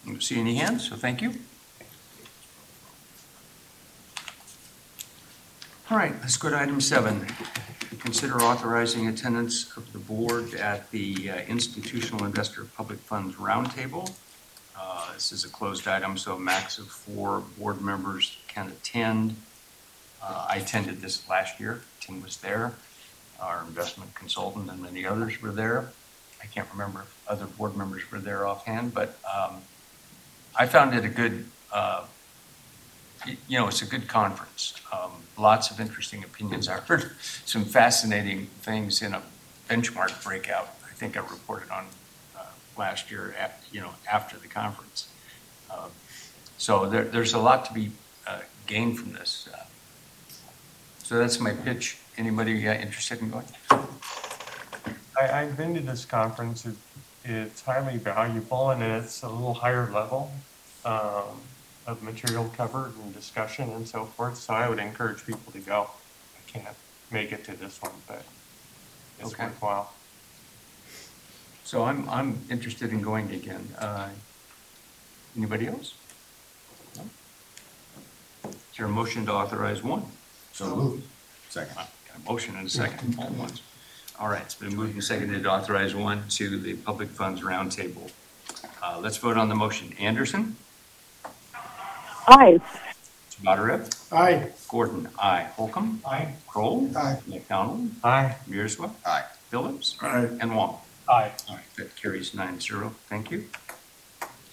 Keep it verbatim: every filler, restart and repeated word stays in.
I don't see any hands, so thank you. All right, let's go to item seven. Consider authorizing attendance of the board at the uh, Institutional Investor Public Funds Roundtable. Uh, This is a closed item, so a max of four board members can attend. Uh, I attended this last year. Tim was there. Our investment consultant and many others were there. I can't remember if other board members were there offhand, but um, I found it a good, uh, y- you know, it's a good conference. Um, Lots of interesting opinions. I heard some fascinating things in a benchmark breakout. I think I reported on uh, last year, at, you know, after the conference. Um, So there, there's a lot to be uh, gained from this. Uh, So that's my pitch. Anybody uh, interested in going? I, I've been to this conference. It, it's highly valuable, and it's a little higher level um, of material covered and discussion and so forth. So I would encourage people to go. I can't make it to this one, but it's Okay. worthwhile. So I'm, I'm interested in going again. Uh, Anybody else? No? Is there a motion to authorize one? So moved. Second. Got a motion and a second, all at once. All right, it's been moved and seconded to authorize one to the Public Funds Roundtable. Uh, Let's vote on the motion. Anderson? Aye. Samatarov? Aye. Gordon, aye. Holcomb? Aye. Kroll? Aye. McDonald? Aye. Mearswa? Aye. Phillips? Aye. And Wong? Aye. All right, that carries nine zero. Thank you.